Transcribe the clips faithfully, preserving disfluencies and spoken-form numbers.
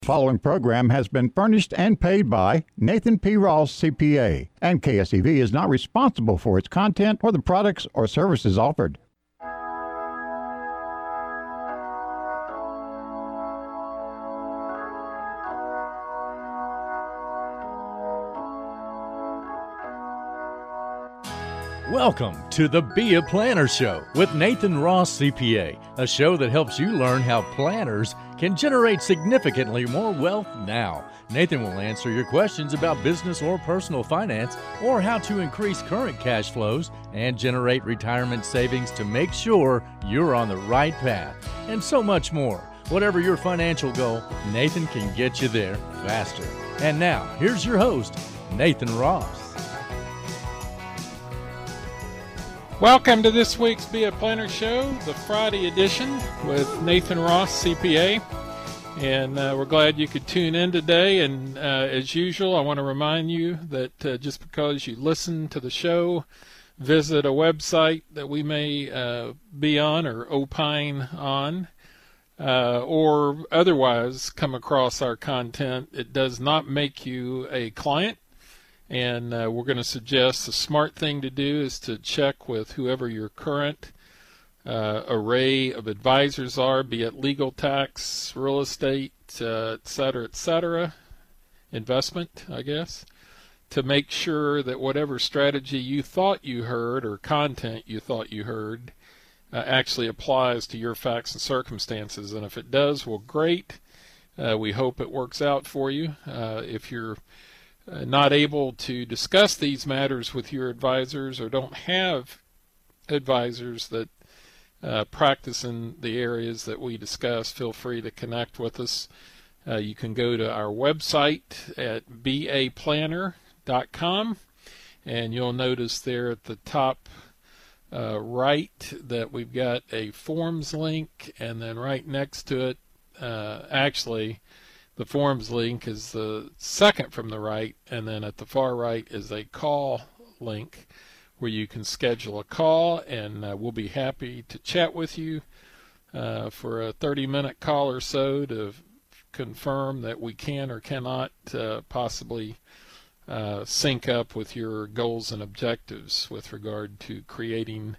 The following program has been furnished and paid by Nathan P. Ross, C P A, and K S E V is not responsible for its content or the products or services offered. Welcome to the Be a Planner Show with Nathan Ross, C P A, a show that helps you learn how planners can generate significantly more wealth now. Nathan will answer your questions about business or personal finance, or how to increase current cash flows and generate retirement savings to make sure you're on the right path, and so much more. Whatever your financial goal, Nathan can get you there faster. And now, here's your host, Nathan Ross. Welcome to this week's Be a Planner Show, the Friday edition with Nathan Ross, C P A. And uh, we're glad you could tune in today. And uh, as usual, I want to remind you that uh, just because you listen to the show, visit a website that we may uh, be on or opine on, uh, or otherwise come across our content, it does not make you a client. And uh, we're going to suggest the smart thing to do is to check with whoever your current uh, array of advisors are, be it legal, tax, real estate, uh, et cetera, et cetera, investment, I guess, to make sure that whatever strategy you thought you heard or content you thought you heard uh, actually applies to your facts and circumstances. And if it does, well, great. Uh, we hope it works out for you. Uh, if you're Uh, not able to discuss these matters with your advisors or don't have advisors that uh, practice in the areas that we discuss, feel free to connect with us. Uh, you can go to our website at b a planner dot com, and you'll notice there at the top uh, right that we've got a forms link, and then right next to it, uh, actually, the forms link is the second from the right, and then at the far right is a call link where you can schedule a call, and uh, we'll be happy to chat with you uh, for a thirty minute call or so to f- confirm that we can or cannot uh, possibly uh, sync up with your goals and objectives with regard to creating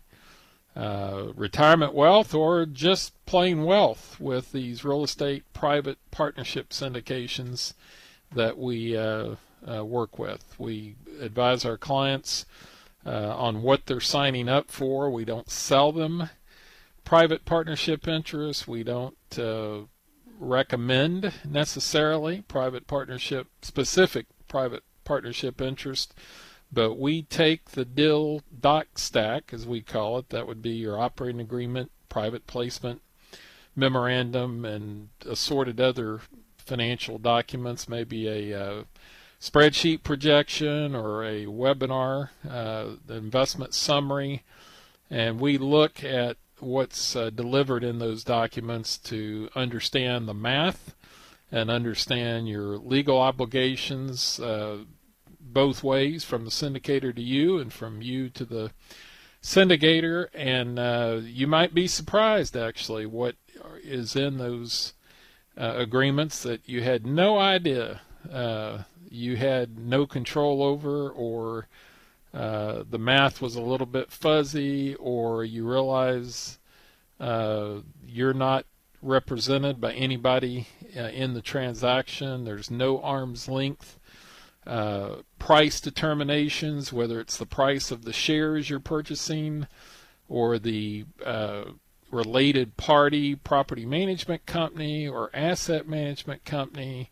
Uh, retirement wealth or just plain wealth with these real estate private partnership syndications that we uh, uh, work with. We advise our clients uh, on what they're signing up for. We don't sell them private partnership interests. We don't uh, recommend necessarily private partnership, specific private partnership interest. But we take the deal doc stack, as we call it. That would be your operating agreement, private placement, memorandum, and assorted other financial documents, maybe a uh, spreadsheet projection or a webinar, uh, the investment summary. And we look at what's uh, delivered in those documents to understand the math and understand your legal obligations, uh, both ways, from the syndicator to you and from you to the syndicator. And uh, you might be surprised actually what is in those uh, agreements that you had no idea uh, you had no control over, or uh, the math was a little bit fuzzy, or you realize uh, you're not represented by anybody uh, in the transaction. There's no arm's length Uh, price determinations, whether it's the price of the shares you're purchasing or the uh, related party, property management company or asset management company,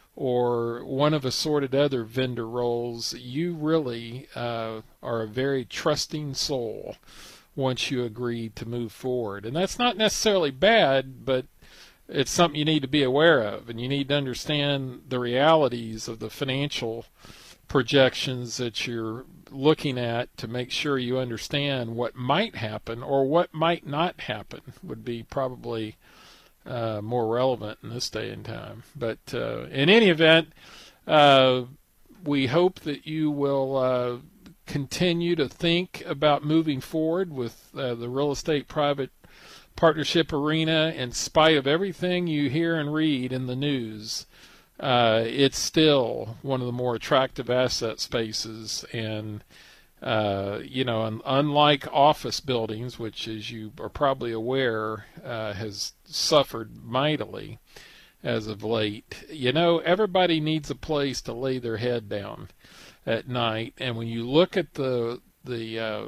or one of assorted other vendor roles. You really uh, are a very trusting soul once you agree to move forward. And that's not necessarily bad, but it's something you need to be aware of, and you need to understand the realities of the financial projections that you're looking at to make sure you understand what might happen or what might not happen would be probably uh, more relevant in this day and time. But uh, in any event, uh, we hope that you will uh, continue to think about moving forward with uh, the real estate private partnership arena in spite of everything you hear and read in the news uh, it's still one of the more attractive asset spaces. And uh, you know, un- unlike office buildings, which, as you are probably aware, uh, has suffered mightily as of late, you know, everybody needs a place to lay their head down at night. And when you look at the the uh,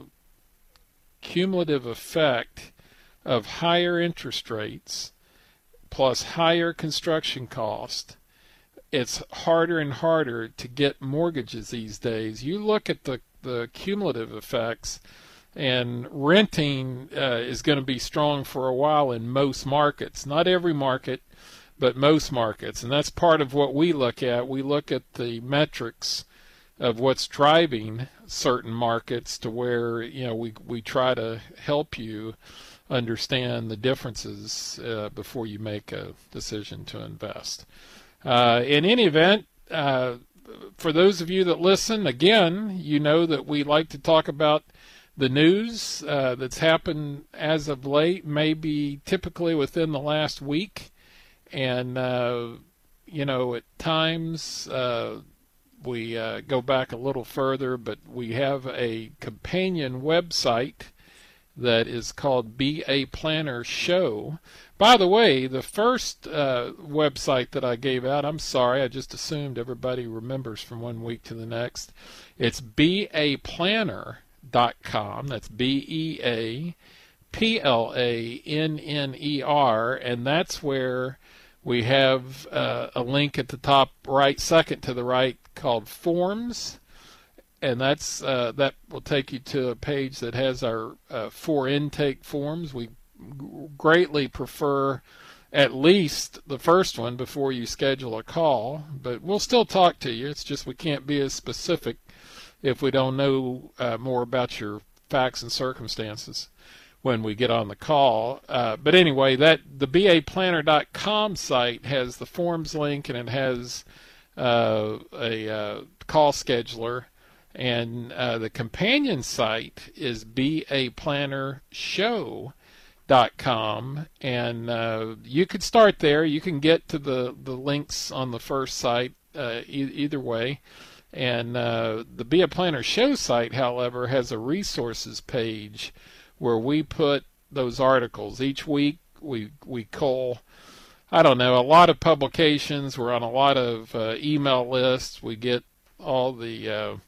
cumulative effect of higher interest rates plus higher construction cost, it's harder and harder to get mortgages these days. You look at the, the cumulative effects, and renting uh, is going to be strong for a while in most markets. Not every market, but most markets. And that's part of what we look at. We look at the metrics of what's driving certain markets to where, you know, we, we try to help you understand the differences uh, before you make a decision to invest. Uh, in any event, uh, for those of you that listen, again, you know that we like to talk about the news uh, that's happened as of late, maybe typically within the last week. And, uh, you know, at times uh, we uh, go back a little further, but we have a companion website that is called Be A Planner Show. By the way, the first uh, website that I gave out, I'm sorry, I just assumed everybody remembers from one week to the next. It's be a planner dot com. That's B E A P L A N N E R, and that's where we have uh, a link at the top right, second to the right, called Forms. And that's uh, that will take you to a page that has our uh, four intake forms. We greatly prefer at least the first one before you schedule a call, but we'll still talk to you. It's just we can't be as specific if we don't know uh, more about your facts and circumstances when we get on the call. Uh, but anyway, that the be a planner dot com site has the forms link, and it has uh, a uh, call scheduler. And uh, the companion site is be a planner show dot com, and uh, you could start there. You can get to the, the links on the first site uh, e- either way. And uh, the Be a Planner Show site, however, has a resources page where we put those articles. Each week we we cull, I don't know, a lot of publications. We're on a lot of uh, email lists. We get all the uh,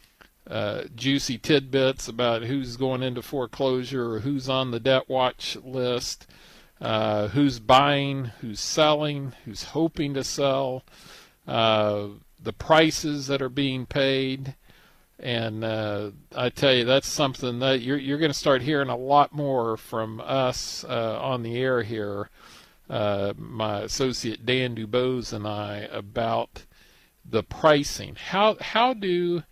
Uh, juicy tidbits about who's going into foreclosure or who's on the debt watch list, uh, who's buying, who's selling, who's hoping to sell, uh, the prices that are being paid. And uh, I tell you, that's something that you're, you're going to start hearing a lot more from us uh, on the air here, uh, my associate Dan Dubose and I, about the pricing. How, how do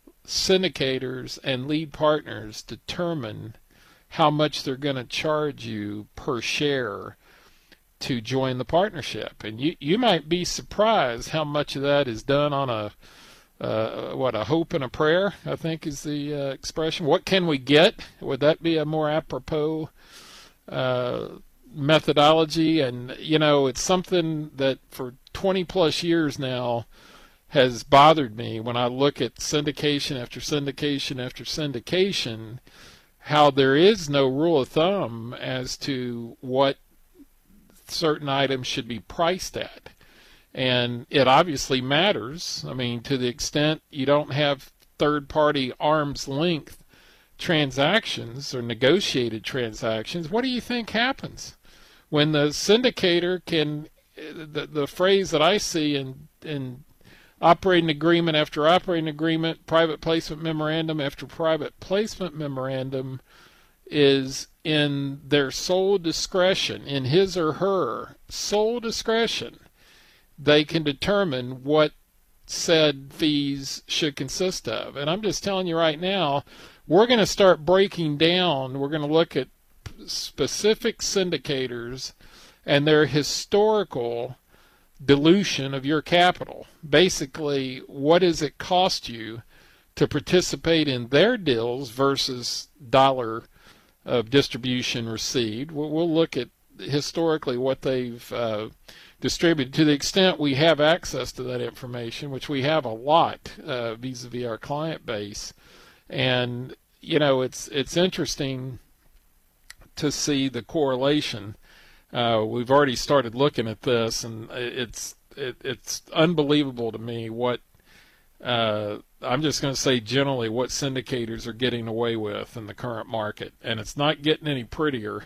syndicators and lead partners determine how much they're going to charge you per share to join the partnership? And you you might be surprised how much of that is done on a uh, what a hope and a prayer, I think is the uh, expression. What can we get? Would that be a more apropos uh, methodology? And you know, it's something that for twenty plus years now has bothered me when I look at syndication after syndication after syndication, how there is no rule of thumb as to what certain items should be priced at. And it obviously matters. I mean, to the extent you don't have third-party arm's length transactions or negotiated transactions, what do you think happens? When the syndicator can, the, the phrase that I see in, in operating agreement after operating agreement, private placement memorandum after private placement memorandum, is in their sole discretion, in his or her sole discretion, they can determine what said fees should consist of. And I'm just telling you right now, we're going to start breaking down, we're going to look at specific syndicators and their historical dilution of your capital. Basically, what does it cost you to participate in their deals versus dollar of distribution received? We'll, we'll look at historically what they've uh, distributed. To the extent we have access to that information, which we have a lot uh, vis-a-vis our client base. And, you know, it's it's interesting to see the correlation. Uh, we've already started looking at this, and it's it, it's unbelievable to me what, uh, I'm just going to say generally, what syndicators are getting away with in the current market. And it's not getting any prettier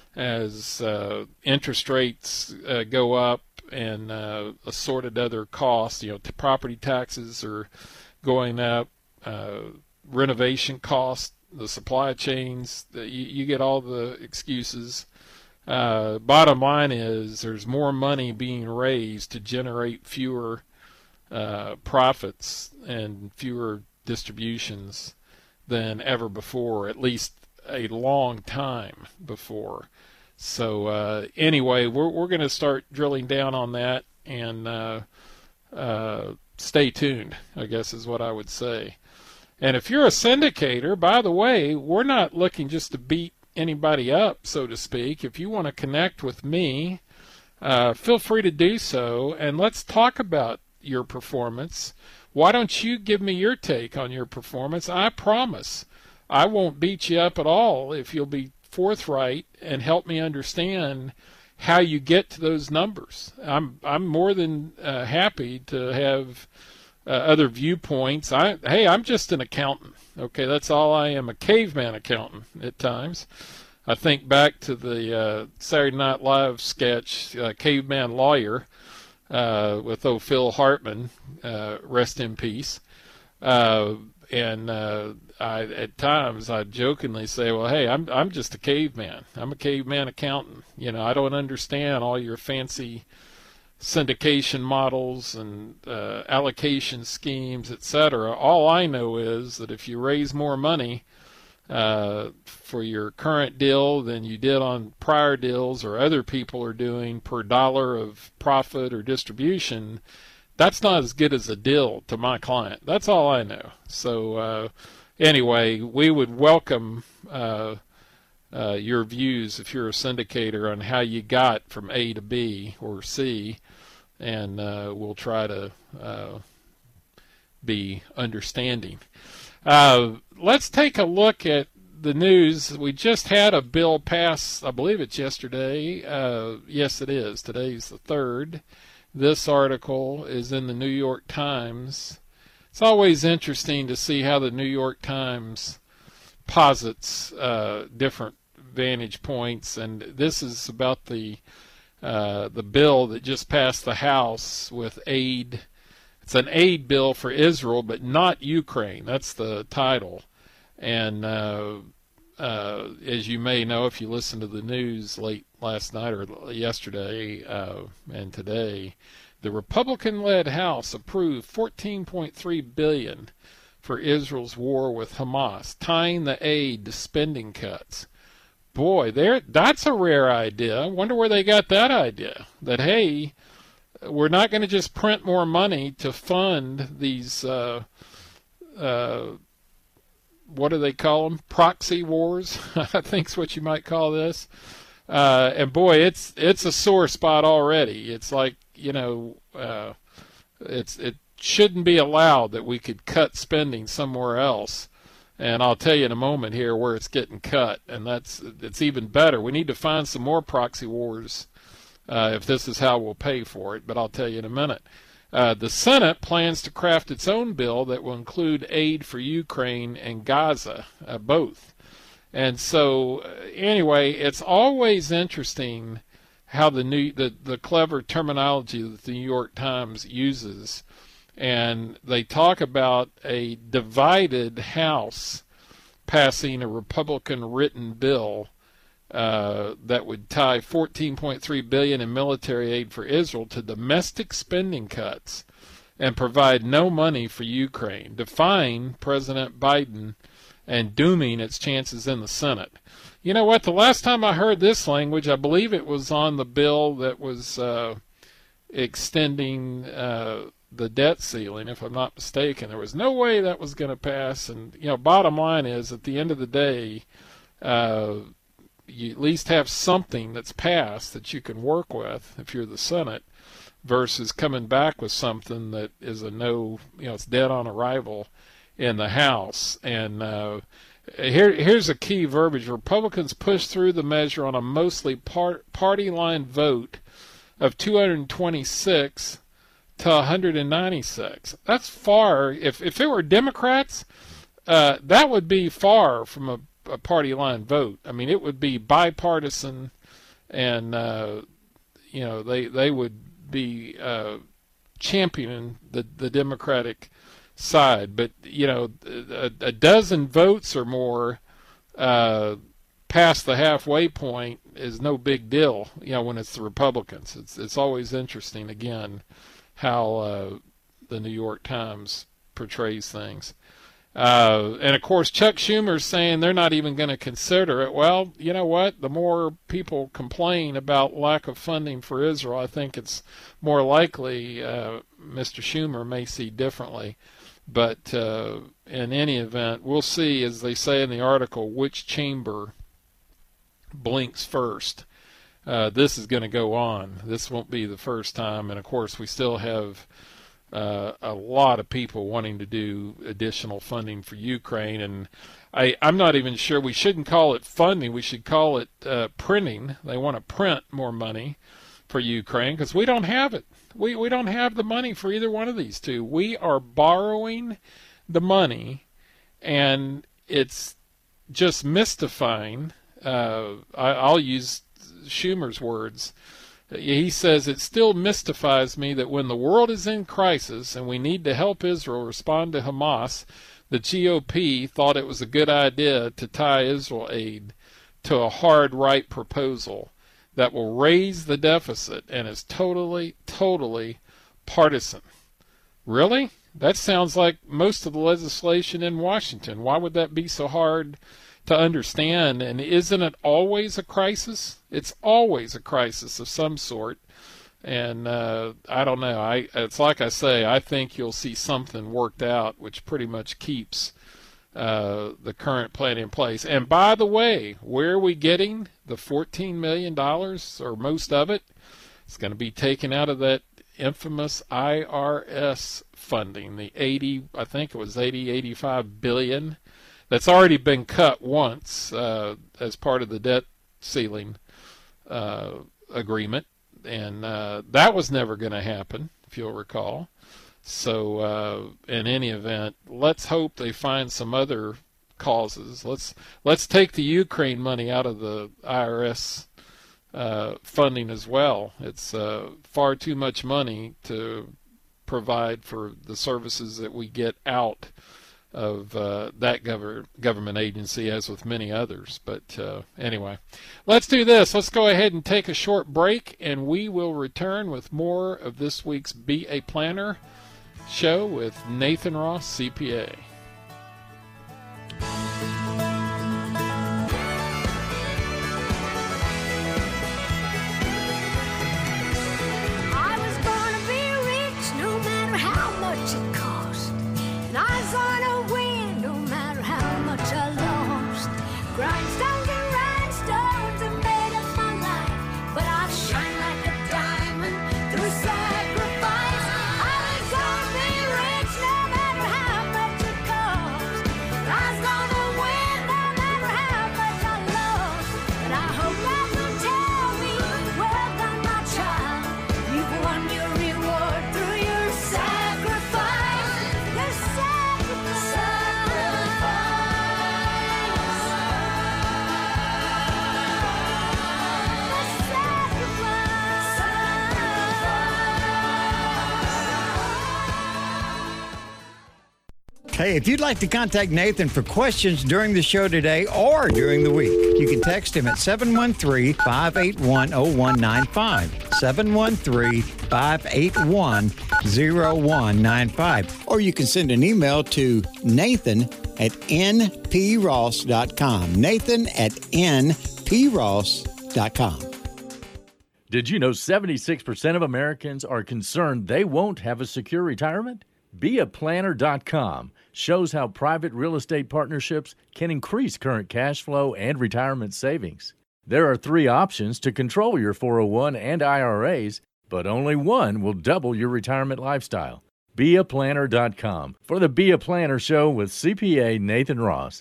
as uh, interest rates uh, go up and uh, assorted other costs. You know, t- property taxes are going up, uh, renovation costs, the supply chains, the, you, you get all the excuses. Uh, bottom line is there's more money being raised to generate fewer uh, profits and fewer distributions than ever before, at least a long time before. So uh, anyway, we're we're going to start drilling down on that, and uh, uh, stay tuned, I guess is what I would say. And if you're a syndicator, by the way, we're not looking just to beat anybody up, so to speak. If you want to connect with me, uh, feel free to do so, and let's talk about your performance. Why don't you give me your take on your performance? I promise I won't beat you up at all if you'll be forthright and help me understand how you get to those numbers. I'm I'm more than uh, happy to have uh, other viewpoints. I hey, I'm just an accountant. Okay, that's all I am, a caveman accountant at times. I think back to the uh, Saturday Night Live sketch, uh, Caveman Lawyer, uh, with old Phil Hartman, uh, rest in peace. Uh, and uh, I, at times I jokingly say, well, hey, I'm I'm just a caveman. I'm a caveman accountant. You know, I don't understand all your fancy syndication models and uh, allocation schemes, et cetera. All I know is that if you raise more money uh, for your current deal than you did on prior deals or other people are doing per dollar of profit or distribution, that's not as good as a deal to my client. That's all I know. So uh, anyway, we would welcome uh, uh, your views if you're a syndicator on how you got from A to B or C, and uh, we'll try to uh, be understanding. Uh, let's take a look at the news. We just had a bill pass, I believe it's yesterday. Uh, yes, it is. Today's the third. This article is in the New York Times. It's always interesting to see how the New York Times posits uh, different vantage points, and this is about the uh, the bill that just passed the House with aid. It's an aid bill for Israel, but not Ukraine. That's the title. And uh, uh, as you may know, if you listened to the news late last night or yesterday uh, and today, the Republican-led House approved fourteen point three billion dollars for Israel's war with Hamas, tying the aid to spending cuts. Boy, there that's a rare idea. I wonder where they got that idea, that, hey, we're not going to just print more money to fund these, uh, uh, what do they call them, proxy wars, I think's what you might call this. Uh, and boy, it's it's a sore spot already. It's like, you know, uh, it's it shouldn't be allowed that we could cut spending somewhere else. And I'll tell you in a moment here where it's getting cut, and that's it's even better. We need to find some more proxy wars uh, if this is how we'll pay for it, but I'll tell you in a minute. Uh, the Senate plans to craft its own bill that will include aid for Ukraine and Gaza, uh, both. And so, uh, anyway, it's always interesting how the new the, the clever terminology that the New York Times uses. And they talk about a divided House passing a Republican-written bill uh, that would tie fourteen point three billion dollars in military aid for Israel to domestic spending cuts and provide no money for Ukraine, defying President Biden and dooming its chances in the Senate. You know what? The last time I heard this language, I believe it was on the bill that was uh, extending uh, the debt ceiling, if I'm not mistaken. There was no way that was going to pass. And, you know, bottom line is, at the end of the day, uh, you at least have something that's passed that you can work with if you're the Senate. versus coming back with something that is a no, you know, it's dead on arrival in the House. And uh, here, here's a key verbiage. Republicans pushed through the measure on a mostly part, party line vote of two hundred twenty-six to one hundred ninety-six. That's far. If, if it were Democrats, uh, that would be far from a, a party line vote. I mean, it would be bipartisan, and, uh, you know, they, they would be uh, championing the, the Democratic side. But, you know, a, a dozen votes or more uh, past the halfway point is no big deal, you know, when it's the Republicans. It's, it's always interesting, again, how uh, the New York Times portrays things. Uh, and, of course, Chuck Schumer's saying they're not even going to consider it. Well, you know what? The more people complain about lack of funding for Israel, I think it's more likely uh, Mister Schumer may see differently. But uh, in any event, we'll see, as they say in the article, which chamber blinks first. Uh, this is going to go on. This won't be the first time. And, of course, we still have Uh, a lot of people wanting to do additional funding for Ukraine, and I, I'm not even sure we shouldn't call it funding. We should call it uh, printing. They want to print more money for Ukraine because we don't have it. We we don't have the money for either one of these two. We are borrowing the money, and it's just mystifying. Uh, I, I'll use Schumer's words. He says, it still mystifies me that when the world is in crisis and we need to help Israel respond to Hamas, the G O P thought it was a good idea to tie Israel aid to a hard right proposal that will raise the deficit and is totally, totally partisan. Really? That sounds like most of the legislation in Washington. Why would that be so hard to understand? And isn't it always a crisis? It's always a crisis of some sort. And uh, I don't know. I it's like I say, I think you'll see something worked out which pretty much keeps uh, the current plan in place. And by the way, where are we getting the fourteen million dollars, or most of it? It's going to be taken out of that infamous I R S funding, the eighty, I think it was eighty, eighty-five billion. That's already been cut once uh, as part of the debt ceiling uh, agreement, and uh, that was never going to happen, if you'll recall. So uh, in any event, let's hope they find some other causes. Let's let's take the Ukraine money out of the I R S uh, funding as well. It's uh, far too much money to provide for the services that we get out of uh, that gov- government agency, as with many others. But uh, anyway, let's do this. Let's go ahead and take a short break, and we will return with more of this week's Be a Planner show with Nathan Ross, C P A. I was gonna be rich no matter how much it cost. And I was gonna win no matter how much I lost. Grindstones and rhinestones are made of my life, but I shine like a diamond through sacrifice. I was gonna be rich no matter how much it cost. I was gonna win no matter how much I lost. And I hope that will tell me, well done, my child. You've won your reward through your sacrifice. Your sacrifice. Hey, if you'd like to contact Nathan for questions during the show today or during the week, you can text him at seven one three, five eight one, zero one nine five, seven one three, five eight one, zero one nine five. Or you can send an email to Nathan at n p ross dot com. Nathan at n p ross dot com. Did you know seventy-six percent of Americans are concerned they won't have a secure retirement? be a planner dot com shows how private real estate partnerships can increase current cash flow and retirement savings. There are three options to control your four oh one and I R As, but only one will double your retirement lifestyle. be a planner dot com for the Be a Planner Show with C P A Nathan Ross.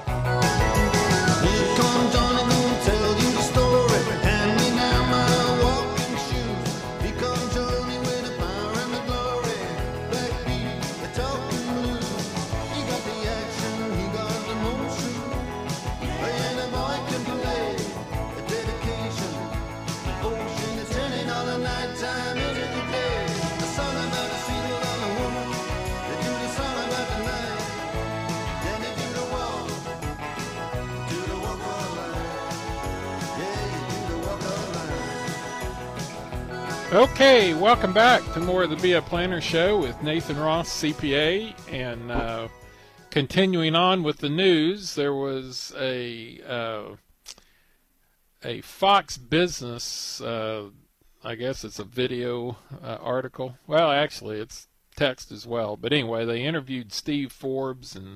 Here comes Johnny, gonna tell you the story. Hand me now my walking shoes. Here comes Johnny with the power and the glory. Backbeat, the talking blues. He got the action, he got the motion. Playing a boy can play. The dedication, devotion is turning all the night time into the day. The song about the seagull on the woman. They do the song about the night. Then they do the walk. Okay, welcome back to more of the Be a Planner Show with Nathan Ross, C P A, and uh, continuing on with the news, there was a uh, a Fox Business, uh, I guess it's a video uh, article. Well, actually, it's text as well. But anyway, they interviewed Steve Forbes and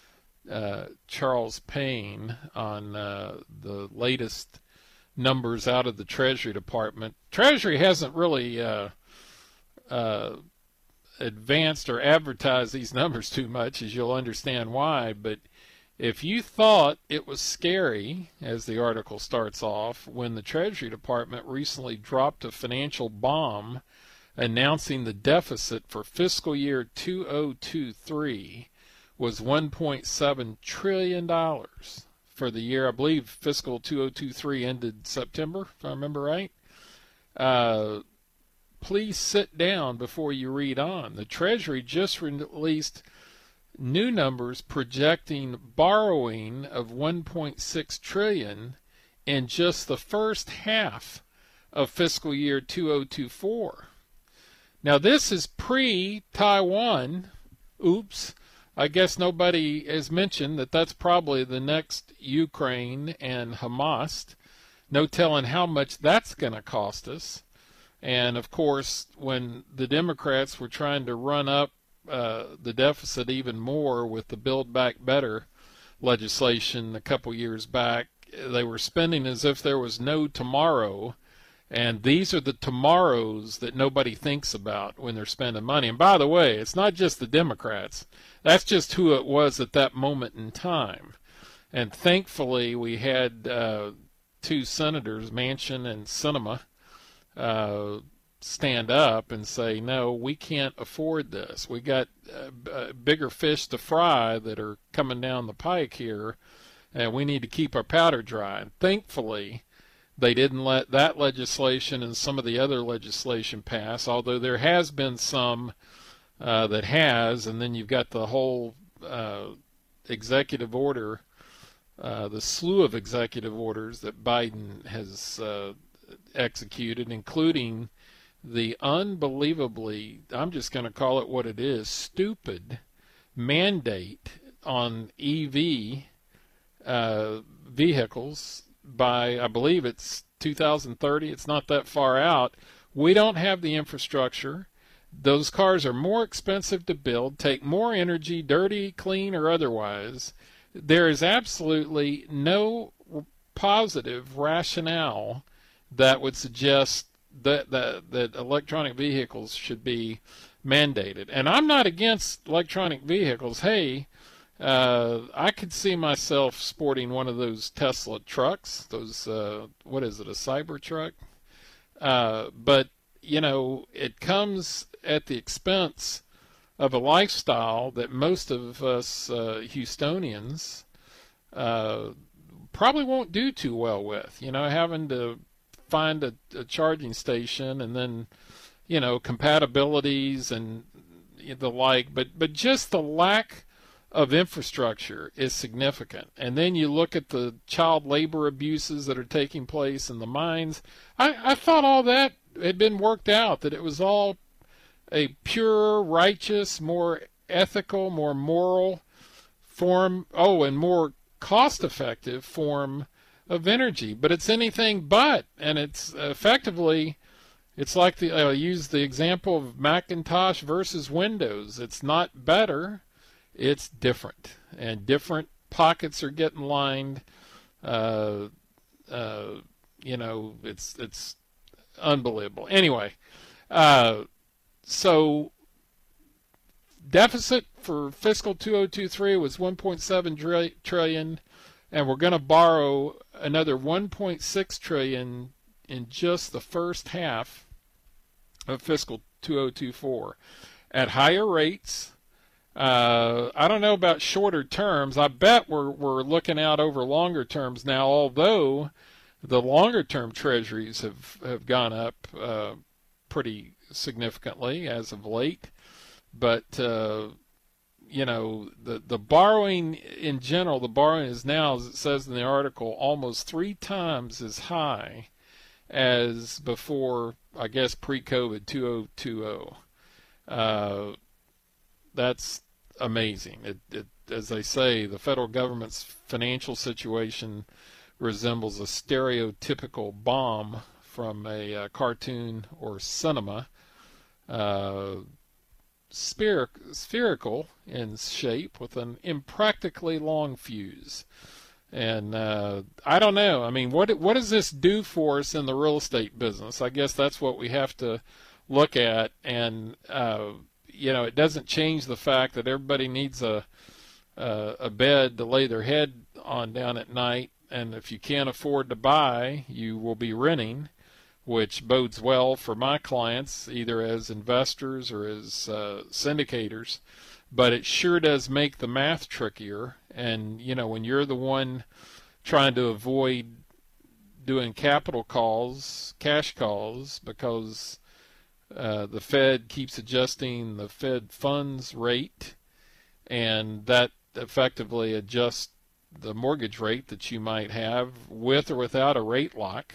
uh, Charles Payne on uh, the latest numbers out of the Treasury Department. Treasury hasn't really uh, uh, advanced or advertised these numbers too much, as you'll understand why. But if you thought it was scary, as the article starts off, when the Treasury Department recently dropped a financial bomb announcing the deficit for fiscal year two thousand twenty-three was one point seven trillion dollars. For the year, I believe fiscal two thousand twenty-three ended September, if I remember right. Uh, please sit down before you read on. The Treasury just released new numbers projecting borrowing of one point six trillion dollars in just the first half of fiscal year two thousand twenty-four. Now, this is pre-Taiwan. Oops. I guess nobody has mentioned that that's probably the next Ukraine and Hamas. No telling how much that's going to cost us. And, of course, when the Democrats were trying to run up uh, the deficit even more with the Build Back Better legislation a couple years back, they were spending as if there was no tomorrow. And these are the tomorrows that nobody thinks about when they're spending money. And by the way, it's not just the Democrats. That's just who it was at that moment in time. And thankfully, we had uh, two senators, Manchin and Sinema, uh, stand up and say, no, we can't afford this. We got uh, uh, bigger fish to fry that are coming down the pike here, and we need to keep our powder dry. And thankfully, they didn't let that legislation and some of the other legislation pass, although there has been some uh, that has, and then you've got the whole uh, executive order, uh, the slew of executive orders that Biden has uh, executed, including the unbelievably, I'm just going to call it what it is, stupid mandate on E V uh, vehicles by, I believe it's two thousand thirty. It's not that far out. We don't have the infrastructure. Those cars are more expensive to build, take more energy, dirty, clean, or otherwise. There is absolutely no positive rationale that would suggest that, that, that electronic vehicles should be mandated. And I'm not against electronic vehicles. Hey, Uh, I could see myself sporting one of those Tesla trucks, those, uh, what is it, a Cybertruck? Uh, but, you know, it comes at the expense of a lifestyle that most of us uh, Houstonians uh, probably won't do too well with, you know, having to find a, a charging station and then, you know, compatibilities and the like, but, but just the lack of infrastructure is significant. And then you look at the child labor abuses that are taking place in the mines. I, I thought all that had been worked out, that it was all a pure, righteous, more ethical, more moral form, oh, and more cost-effective form of energy. But it's anything but, and it's effectively, it's like the, I use the example of Macintosh versus Windows. It's not better. It's different, and different pockets are getting lined. Uh, uh, you know, it's it's unbelievable. Anyway, uh, so deficit for fiscal two thousand twenty-three was one point seven trillion, and we're going to borrow another one point six trillion in just the first half of fiscal two thousand twenty-four at higher rates. Uh, I don't know about shorter terms. I bet we're we're looking out over longer terms now, although the longer term treasuries have, have gone up uh, pretty significantly as of late. But, uh, you know, the, the borrowing in general, the borrowing is now, as it says in the article, almost three times as high as before, I guess, pre-COVID two thousand twenty. Uh, that's amazing. It, it, as they say, the federal government's financial situation resembles a stereotypical bomb from a uh, cartoon or cinema, uh, spheric, spherical in shape with an impractically long fuse. And uh, I don't know. I mean, what what does this do for us in the real estate business? I guess that's what we have to look at. And uh, you know, it doesn't change the fact that everybody needs a uh, a bed to lay their head on down at night. And if you can't afford to buy, you will be renting, which bodes well for my clients, either as investors or as uh, syndicators. But it sure does make the math trickier. And, you know, when you're the one trying to avoid doing capital calls, cash calls, because uh, the Fed keeps adjusting the Fed funds rate, and that effectively adjusts the mortgage rate that you might have with or without a rate lock.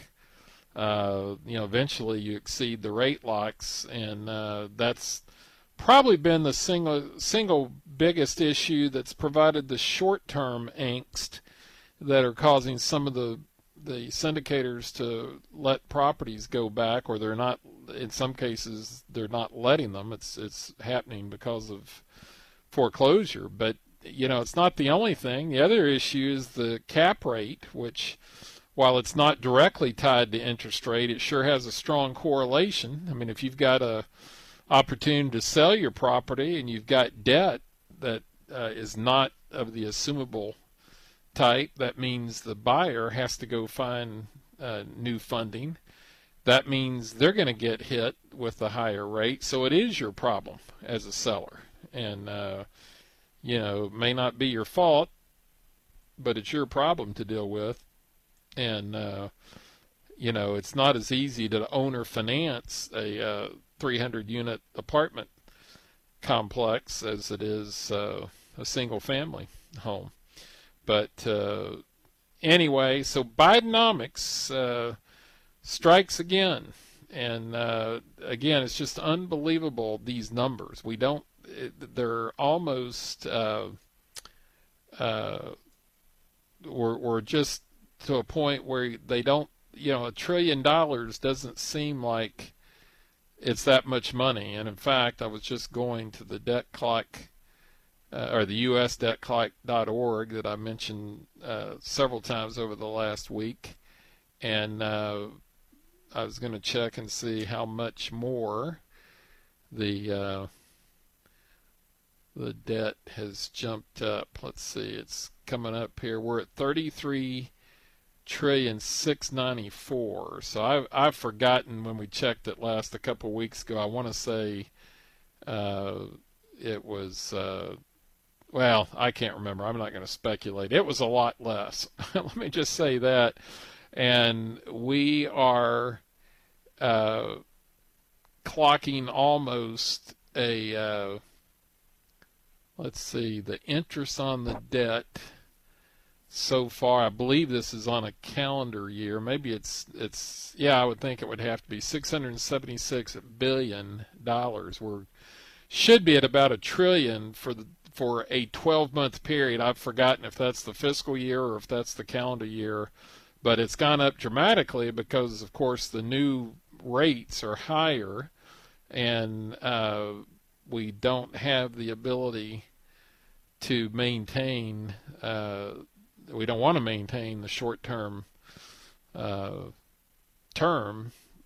Uh, you know, eventually you exceed the rate locks, and uh, that's probably been the single single biggest issue that's provided the short-term angst that are causing some of the the syndicators to let properties go back, or they're not. In some cases, they're not letting them. It's it's happening because of foreclosure. But you know, it's not the only thing. The other issue is the cap rate, which, while it's not directly tied to interest rate, it sure has a strong correlation. I mean, if you've got a opportunity to sell your property and you've got debt that uh, is not of the assumable type, that means the buyer has to go find uh, new funding. That means they're going to get hit with the higher rate. So it is your problem as a seller. And, uh, you know, it may not be your fault, but it's your problem to deal with. And, uh, you know, it's not as easy to own or finance a uh, three hundred unit apartment complex as it is uh, a single family home. But uh, anyway, so Bidenomics uh, strikes again. And uh, again, it's just unbelievable, these numbers. We don't, it, they're almost, uh, uh, we're, we're just to a point where they don't, you know, a trillion dollars doesn't seem like it's that much money. And in fact, I was just going to the debt clock, uh, or the U S debt clock dot org that I mentioned uh, several times over the last week. And uh, I was going to check and see how much more the uh, the debt has jumped up. Let's see, it's coming up here. We're at thirty-three trillion six ninety-four. So I've I've forgotten when we checked it last a couple of weeks ago. I want to say uh, it was uh, well, I can't remember. I'm not going to speculate. It was a lot less. Let me just say that. And we are uh, clocking almost a uh, let's see, the interest on the debt so far, I believe this is on a calendar year. Maybe it's, it's yeah, I would think it would have to be six hundred seventy-six billion dollars. We're should be at about a trillion for the for a twelve month period. I've forgotten if that's the fiscal year or if that's the calendar year, but it's gone up dramatically because, of course, the new rates are higher, and uh, we don't have the ability to maintain. Uh, we don't want to maintain the short-term uh, term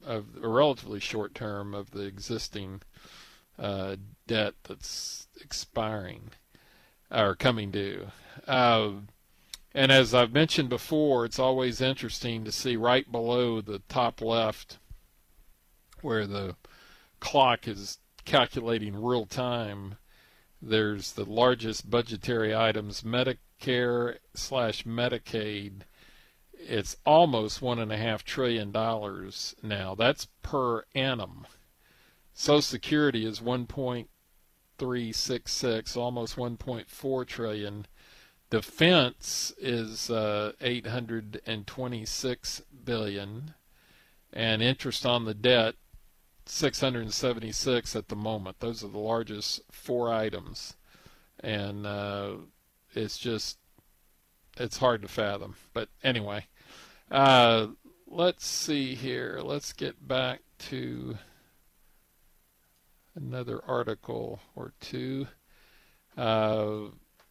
of a relatively short term of the existing uh, debt that's expiring or coming due. Uh, and as I've mentioned before, it's always interesting to see right below the top left where the clock is calculating real time. There's the largest budgetary items, Medicare slash Medicaid. It's almost one and a half trillion dollars now. That's per annum. Social Security is one point three six six, almost one point four trillion. Defense is uh, eight hundred twenty-six billion, and interest on the debt six hundred seventy-six at the moment. Those are the largest four items, and uh, it's just it's hard to fathom. But anyway, uh, let's see here. Let's get back to another article or two. Uh,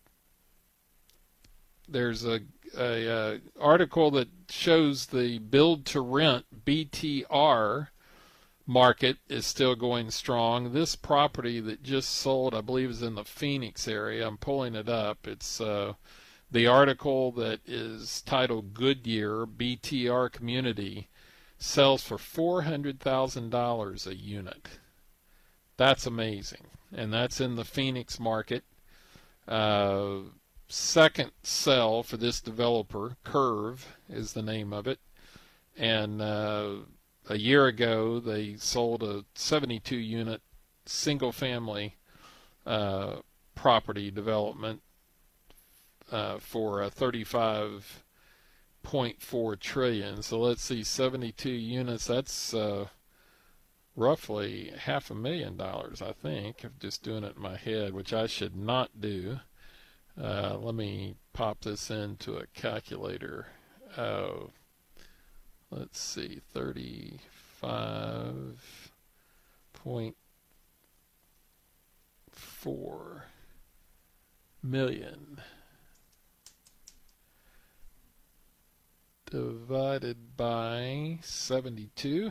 there's a, a, a article that shows the build to rent B T R market is still going strong. This property that just sold, I believe, is in the Phoenix area. I'm pulling it up. It's uh, the article that is titled Goodyear B T R Community sells for four hundred thousand dollars a unit. That's amazing. And that's in the Phoenix market. Uh, second sell for this developer, Curve is the name of it. And uh, a year ago, they sold a seventy-two unit single family uh, property development uh, for a thirty-five point four trillion. So let's see, seventy-two units, that's uh, roughly half a million dollars, I think. I'm just doing it in my head, which I should not do. Uh, let me pop this into a calculator. Oh, let's see, thirty-five point four million divided by seventy-two.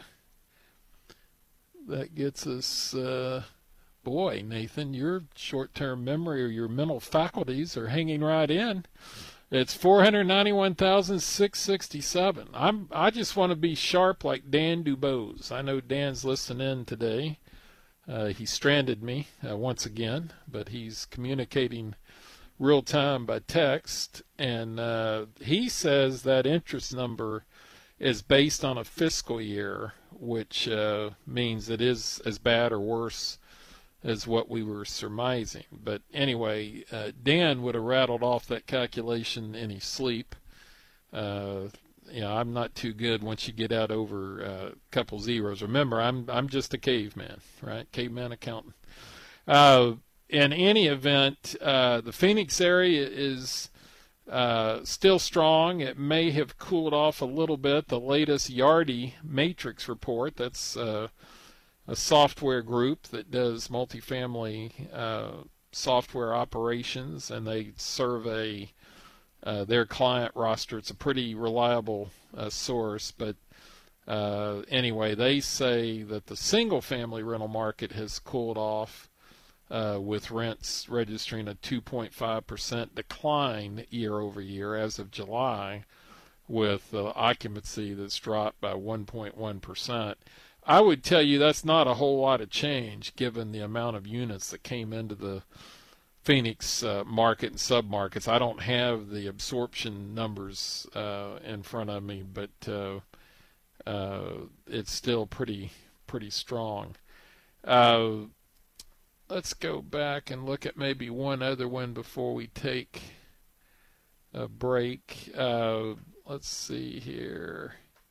That gets us, uh, boy, Nathan, your short-term memory or your mental faculties are hanging right in. It's four hundred ninety-one thousand six hundred sixty-seven. I'm I just want to be sharp like Dan Dubose. I know Dan's listening in today. Uh, he stranded me uh, once again, but he's communicating real time by text, and uh, he says that interest number is based on a fiscal year, which uh, means it is as bad or worse as what we were surmising. But anyway, uh, Dan would have rattled off that calculation in his sleep. Uh, you know, I'm not too good once you get out over uh, a couple zeros. Remember, I'm I'm just a caveman, right? Caveman accountant. Uh, in any event, uh, the Phoenix area is uh, still strong. It may have cooled off a little bit. The latest Yardi Matrix report, that's uh, a software group that does multifamily uh, software operations, and they survey uh, their client roster. It's a pretty reliable uh, source, but uh, anyway, they say that the single-family rental market has cooled off, uh, with rents registering a two point five percent decline year over year as of July, with uh, occupancy that's dropped by one point one percent. I would tell you that's not a whole lot of change given the amount of units that came into the Phoenix uh, market and submarkets. I don't have the absorption numbers uh, in front of me, but uh, uh, it's still pretty pretty strong. Uh, let's go back and look at maybe one other one before we take a break. Uh, let's see here.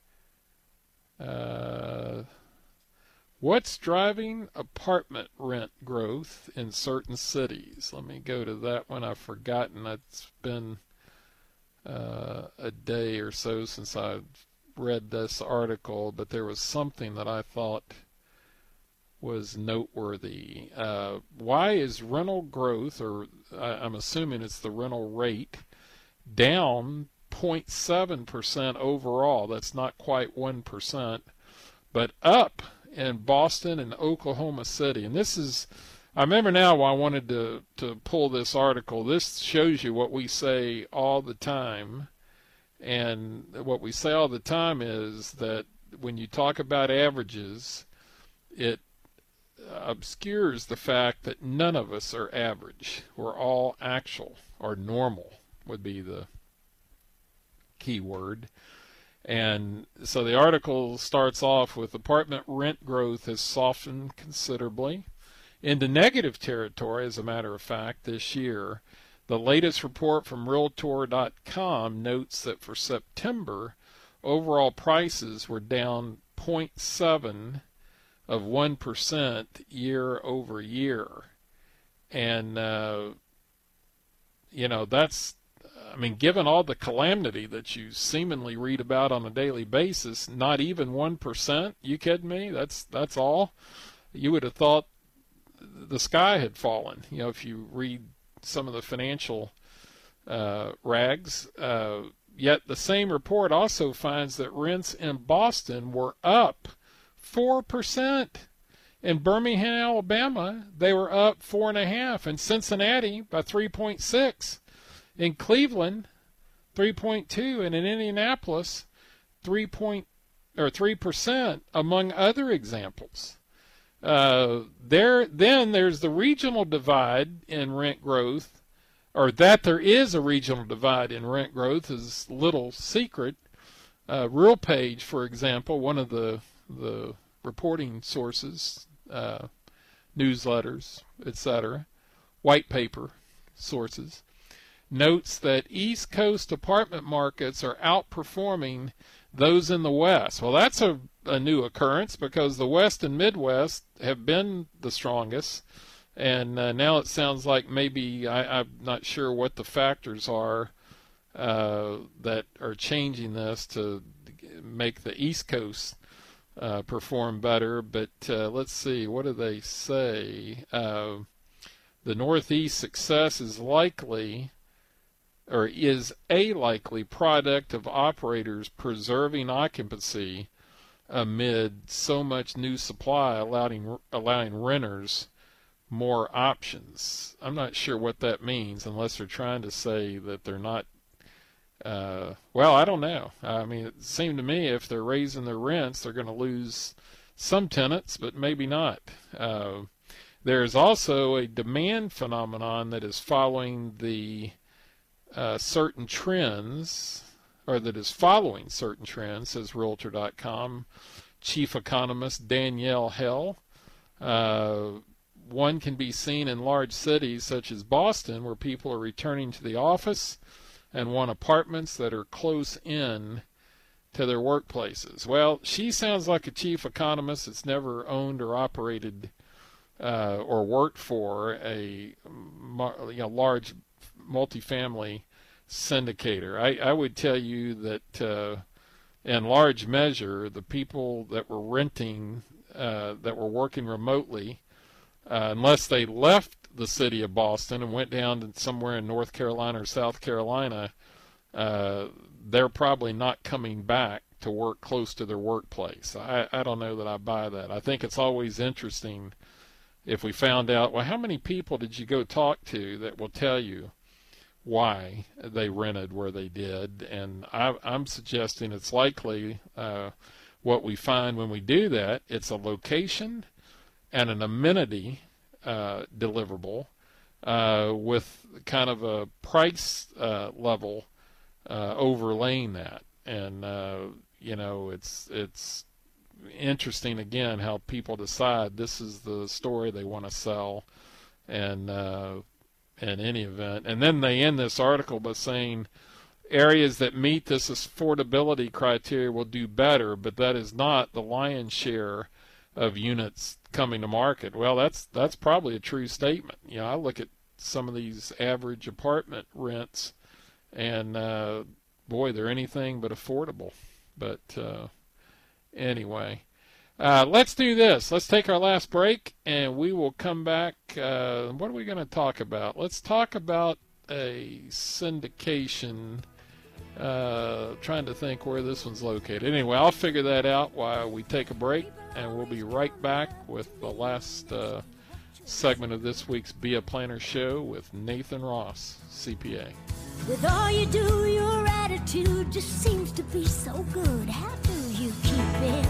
Uh, What's driving apartment rent growth in certain cities? Let me go to that one. I've forgotten. It's been uh, a day or so since I've read this article, but there was something that I thought was noteworthy. Uh, why is rental growth, or I, I'm assuming it's the rental rate, down zero point seven percent overall? That's not quite one percent. but up in Boston and Oklahoma City. And this is, I remember now why I wanted to, to pull this article. This shows you what we say all the time. And what we say all the time is that when you talk about averages, it obscures the fact that none of us are average. We're all actual, or normal would be the key word. And so the article starts off with apartment rent growth has softened considerably into negative territory, as a matter of fact, this year. The latest report from Realtor dot com notes that for September, overall prices were down zero point seven of one percent year over year. And, uh, you know, that's, I mean, given all the calamity that you seemingly read about on a daily basis, not even one percent? You kidding me? That's, that's all? You would have thought the sky had fallen, you know, if you read some of the financial uh, rags. Uh, yet the same report also finds that rents in Boston were up four percent. In Birmingham, Alabama, they were up four point five. In Cincinnati, by three point six. In Cleveland, three point two. And in Indianapolis, three point or three percent, among other examples. Uh, there, then there's the regional divide in rent growth, or that there is a regional divide in rent growth is little secret. Uh, RealPage, for example, one of the the reporting sources, uh, newsletters, et cetera, white paper sources, notes that East Coast apartment markets are outperforming those in the West. Well, that's a, a new occurrence because the West and Midwest have been the strongest, and uh, now it sounds like maybe, I, I'm not sure what the factors are uh, that are changing this to make the East Coast uh, perform better, but uh, let's see, what do they say? Uh, the Northeast success is likely or is a likely product of operators preserving occupancy amid so much new supply, allowing allowing renters more options. I'm not sure what that means, unless they're trying to say that they're not, uh, well, I don't know. I mean, it seemed to me if they're raising their rents, they're going to lose some tenants, but maybe not. Uh, there's also a demand phenomenon that is following the Uh, certain trends, or that is following certain trends, says Realtor dot com chief economist Danielle Hell. Uh, one can be seen in large cities such as Boston, where people are returning to the office and want apartments that are close in to their workplaces. Well, she sounds like a chief economist that's never owned or operated uh, or worked for a you know, large multifamily syndicator. I, I would tell you that uh, in large measure, the people that were renting, uh, that were working remotely, uh, unless they left the city of Boston and went down to somewhere in North Carolina or South Carolina, uh, they're probably not coming back to work close to their workplace. I, I don't know that I buy that. I think it's always interesting if we found out, well, how many people did you go talk to that will tell you why they rented where they did? And I, I'm suggesting it's likely uh, what we find when we do that, it's a location and an amenity uh, deliverable uh, with kind of a price uh, level uh, overlaying that. And, uh, you know, it's it's interesting, again, how people decide this is the story they want to sell. And uh, in any event, and then they end this article by saying areas that meet this affordability criteria will do better, but that is not the lion's share of units coming to market. Well, that's that's probably a true statement. You know, I look at some of these average apartment rents, and uh, boy, they're anything but affordable. But uh, anyway. Uh, let's do this. Let's take our last break, and we will come back. Uh, what are we going to talk about? Let's talk about a syndication Uh, trying to think where this one's located. Anyway, I'll figure that out while we take a break, and we'll be right back with the last uh, segment of this week's Be a Planner show with Nathan Ross, C P A. With all you do, your attitude just seems to be so good. How do you keep it?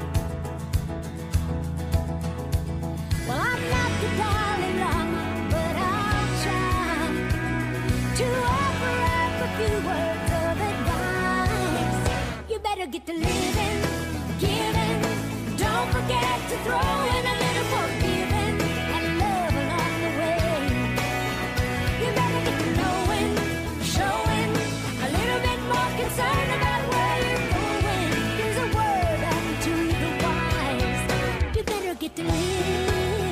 Well, I'm not the Dalai Lama, but I'll try to offer up a few words of advice. You better get to living, giving. Don't forget to throw in a little forgiving and love along the way. You better get to knowing, showing a little bit more concern about where you're going. There's a word unto the wise. You better get to living.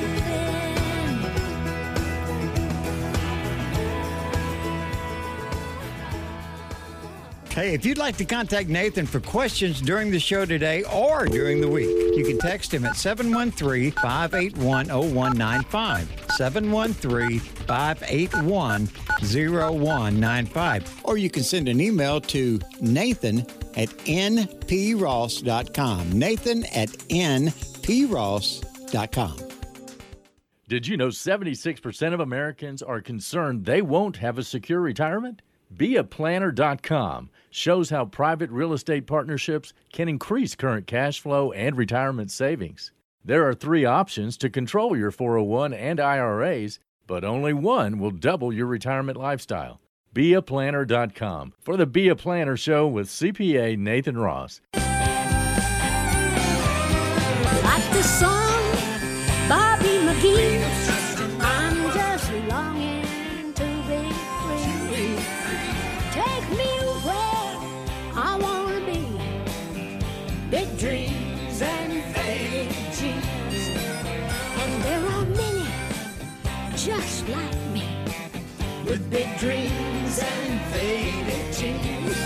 Hey, if you'd like to contact Nathan for questions during the show today or during the week, you can text him at seven one three, five eight one, zero one nine five, seven one three, five eight one, zero one nine five. Or you can send an email to Nathan at n p ross dot com. Nathan at n p ross dot com. Did you know seventy-six percent of Americans are concerned they won't have a secure retirement? be a planner dot com shows how private real estate partnerships can increase current cash flow and retirement savings. There are three options to control your four oh one and I R As, but only one will double your retirement lifestyle. be a planner dot com for the Be a Planner show with C P A Nathan Ross. Like the song Bobby McGee, I'm just longing to be free. Take me where I want to be. Big dreams and faded dreams. And there are many just like me with big dreams and faded dreams.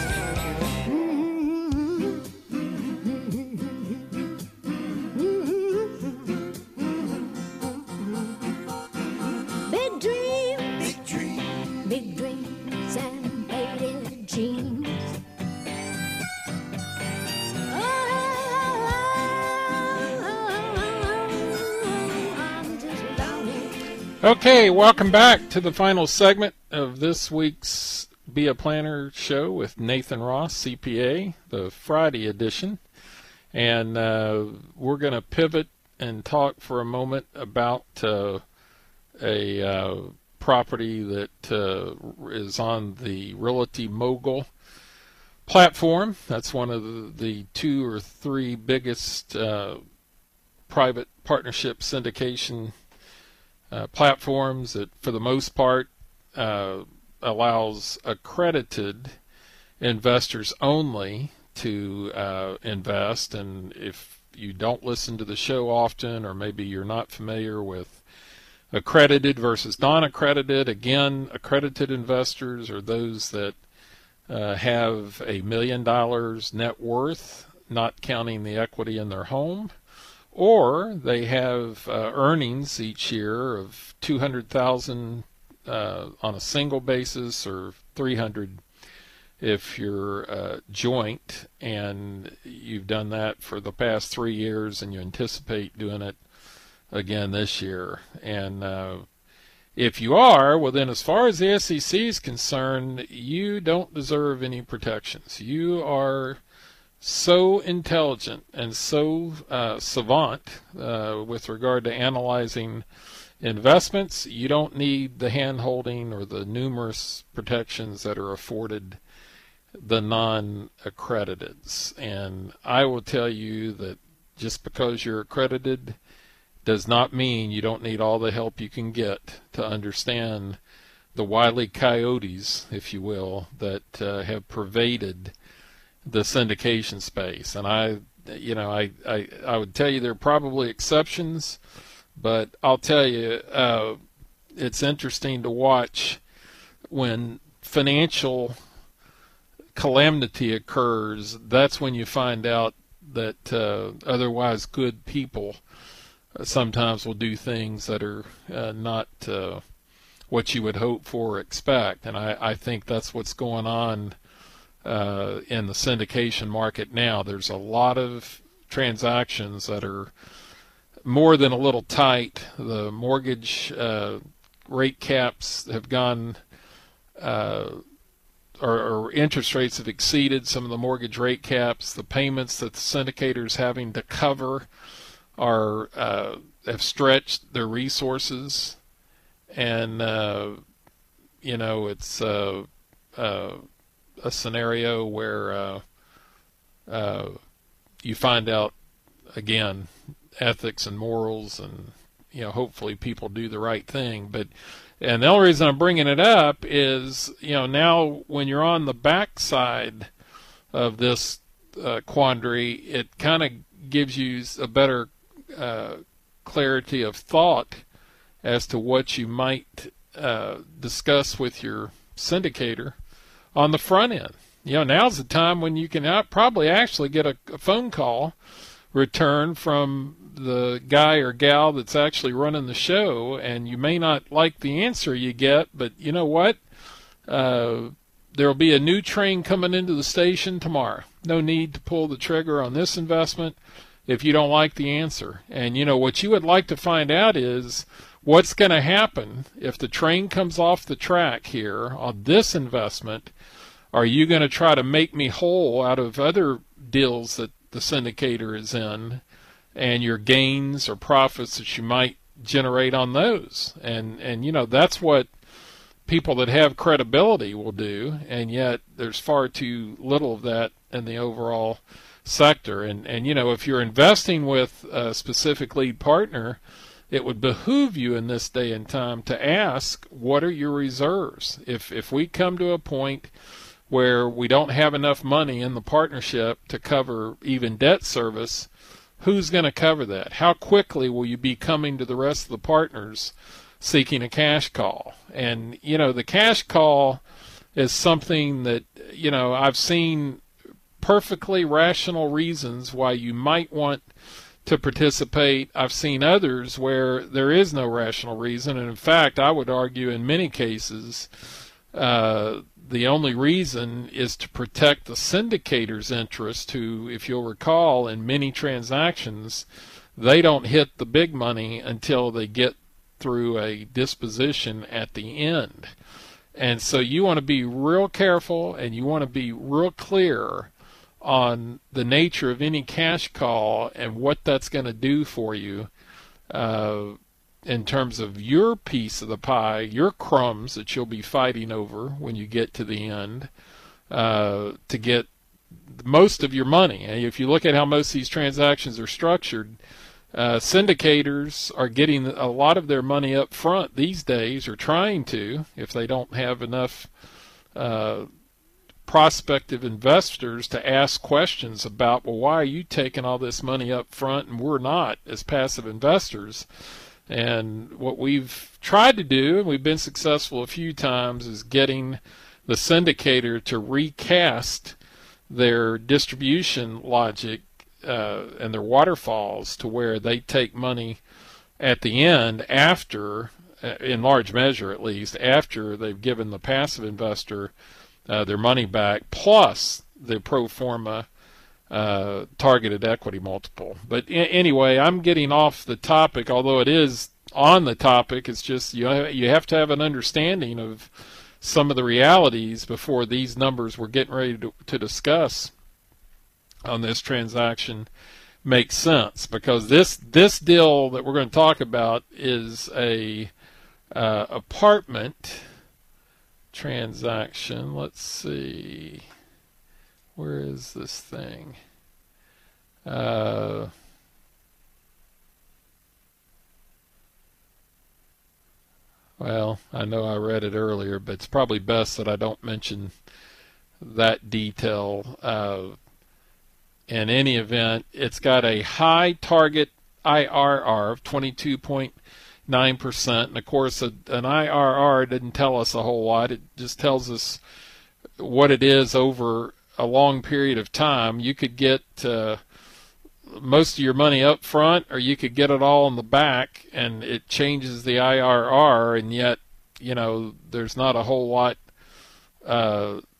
Big dreams, big dreams, big dreams and faded dreams. Oh, I'm just longing. Okay, welcome back to the final segment of this week's Be a Planner show with Nathan Ross, C P A, the Friday edition. And uh, we're going to pivot and talk for a moment about uh, a uh, property that uh, is on the Realty Mogul platform. That's one of the, the two or three biggest uh, private partnership syndication uh, platforms that, for the most part, uh, allows accredited investors only to uh, invest. And if you don't listen to the show often, or maybe you're not familiar with accredited versus non-accredited, again, accredited investors are those that uh, have a million dollars net worth, not counting the equity in their home, or they have uh, earnings each year of two hundred thousand dollars uh, on a single basis, or three hundred if you're uh, joint, and you've done that for the past three years and you anticipate doing it again this year. And uh, if you are, well then, as far as the S E C is concerned, you don't deserve any protections. You are so intelligent and so uh, savant uh, with regard to analyzing investments, you don't need the hand-holding or the numerous protections that are afforded the non-accrediteds. And I will tell you that just because you're accredited does not mean you don't need all the help you can get to understand the wily coyotes, if you will, that uh, have pervaded the syndication space. And I, you know, I, I, I would tell you there are probably exceptions, but I'll tell you, uh, it's interesting to watch when financial calamity occurs. That's when you find out that uh, otherwise good people sometimes will do things that are uh, not uh, what you would hope for or expect. And I, I think that's what's going on uh, in the syndication market now. There's a lot of transactions that are more than a little tight. The mortgage uh, rate caps have gone, uh, or, or interest rates have exceeded some of the mortgage rate caps. The payments that the syndicators having to cover are uh, have stretched their resources, and uh, you know it's uh, uh, a scenario where uh, uh, you find out again ethics and morals, and you know hopefully people do the right thing. But and the only reason I'm bringing it up is you know now when you're on the backside of this uh, quandary, it kind of gives you a better uh, clarity of thought as to what you might uh, discuss with your syndicator on the front end. You know, now's the time when you can out probably actually get a, a phone call return from the guy or gal that's actually running the show, and you may not like the answer you get, but you know what? Uh, there'll be a new train coming into the station tomorrow. No need to pull the trigger on this investment if you don't like the answer. And you know what you would like to find out is what's going to happen if the train comes off the track here on this investment. Are you going to try to make me whole out of other deals that the syndicator is in, and your gains or profits that you might generate on those? And and you know that's what people that have credibility will do, and yet there's far too little of that in the overall sector. And and you know if you're investing with a specific lead partner, it would behoove you in this day and time to ask, what are your reserves? If if we come to a point where we don't have enough money in the partnership to cover even debt service, who's going to cover that? How quickly will you be coming to the rest of the partners seeking a cash call? And, you know, the cash call is something that, you know, I've seen perfectly rational reasons why you might want to participate. I've seen others where there is no rational reason. And in fact, I would argue in many cases, uh, the only reason is to protect the syndicator's interest, who, if you'll recall, in many transactions, they don't hit the big money until they get through a disposition at the end. And so you want to be real careful, and you want to be real clear on the nature of any cash call and what that's going to do for you uh, in terms of your piece of the pie, your crumbs that you'll be fighting over when you get to the end, uh, to get most of your money. And if you look at how most of these transactions are structured, uh, syndicators are getting a lot of their money up front these days, or trying to, if they don't have enough uh, prospective investors to ask questions about, well, why are you taking all this money up front and we're not as passive investors? And what we've tried to do, and we've been successful a few times, is getting the syndicator to recast their distribution logic uh, and their waterfalls to where they take money at the end after, in large measure at least, after they've given the passive investor uh, their money back, plus the pro forma Uh, targeted equity multiple. But a- anyway, I'm getting off the topic, although it is on the topic. It's just you ha- you have to have an understanding of some of the realities before these numbers we're getting ready to, to discuss on this transaction make sense. Because this this deal that we're going to talk about is a uh, apartment transaction. Let's see. Where is this thing? Uh, well, I know I read it earlier, but it's probably best that I don't mention that detail. Uh, in any event, it's got a high target I R R of twenty-two point nine percent. And of course, a, an I R R didn't tell us a whole lot. It just tells us what it is over a long period of time. You could get uh, most of your money up front, or you could get it all in the back, and it changes the I R R, and yet, you know, there's not a whole lot uh,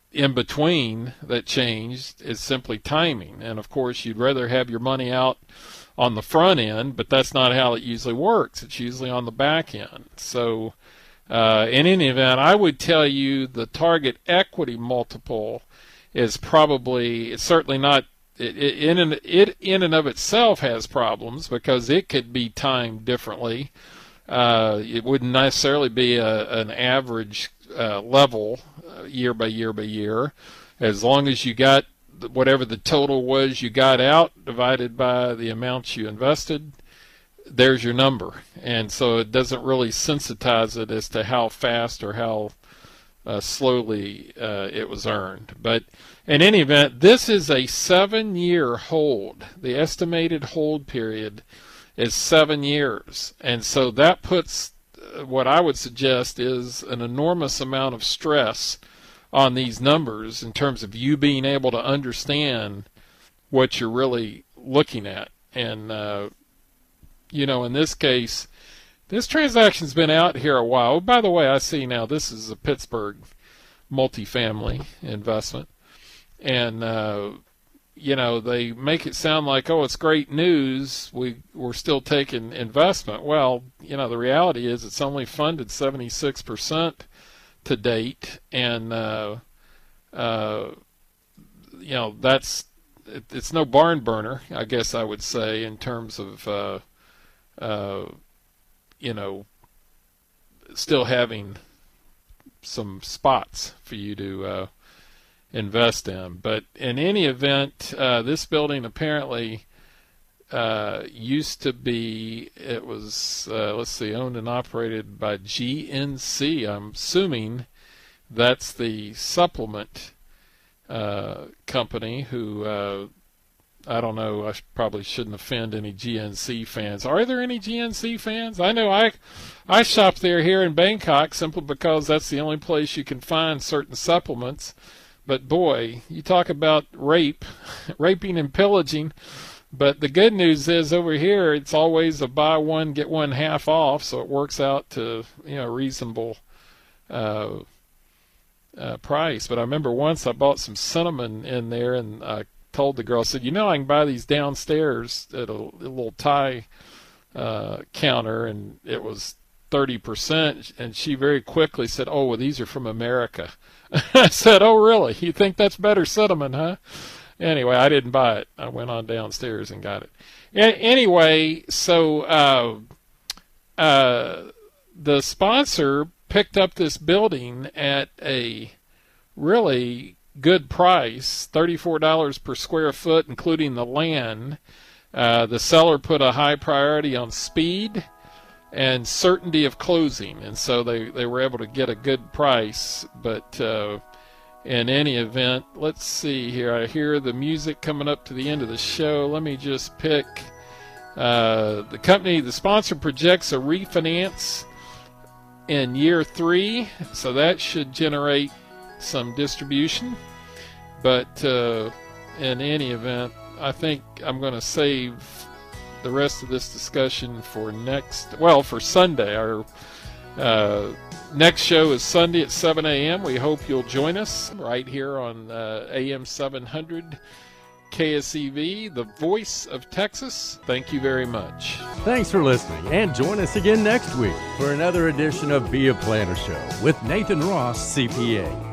in between that changed is simply timing. And of course, you'd rather have your money out on the front end, but that's not how it usually works. It's usually on the back end. So uh, in any event, I would tell you the target equity multiple is probably, it's certainly not, it, it, in, and, it in and of itself has problems because it could be timed differently. Uh, it wouldn't necessarily be a, an average uh, level uh, year by year by year. As long as you got whatever the total was you got out divided by the amounts you invested, there's your number. And so it doesn't really sensitize it as to how fast or how uh, slowly uh, it was earned. But in any event, this is a seven-year hold. The estimated hold period is seven years. And so that puts uh, what I would suggest is an enormous amount of stress on these numbers in terms of you being able to understand what you're really looking at. And, uh, you know, in this case, this transaction's been out here a while. Oh, by the way, I see now this is a Pittsburgh multifamily investment. And, uh, you know, they make it sound like, oh, it's great news. We, we're still taking investment. Well, you know, the reality is it's only funded seventy-six percent to date. And, uh, uh, you know, that's, it, it's no barn burner, I guess I would say, in terms of, uh, uh, you know, still having some spots for you to uh, invest in. But in any event, uh, this building apparently uh, used to be, it was, uh, let's see, owned and operated by G N C. I'm assuming that's the supplement uh, company who, uh, I don't know, I probably shouldn't offend any G N C fans. Are there any G N C fans? I know I I shop there here in Bangkok simply because that's the only place you can find certain supplements. But boy, you talk about rape, raping and pillaging. But the good news is over here it's always a buy one, get one half off, so it works out to, you know, reasonable uh, uh, price. But I remember once I bought some cinnamon in there and I told the girl, I said, you know, I can buy these downstairs at a, a little Thai uh, counter, and it was thirty percent, and she very quickly said, oh, well, these are from America. I said, oh, really? You think that's better cinnamon, huh? Anyway, I didn't buy it. I went on downstairs and got it. A- anyway, so uh, uh, the sponsor picked up this building at a really good price, thirty-four dollars per square foot, including the land. Uh, the seller put a high priority on speed and certainty of closing, and so they, they were able to get a good price. But uh, in any event, let's see here. I hear the music coming up to the end of the show. Let me just pick uh, the company. The sponsor projects a refinance in year three, so that should generate some distribution. But uh, in any event, I think I'm going to save the rest of this discussion for next, well, for Sunday. Our uh, next show is Sunday at seven a.m. We hope you'll join us right here on uh, A M seven hundred K S E V, the voice of Texas. Thank you very much. Thanks for listening, and join us again next week for another edition of Be a Planner Show with Nathan Ross, C P A.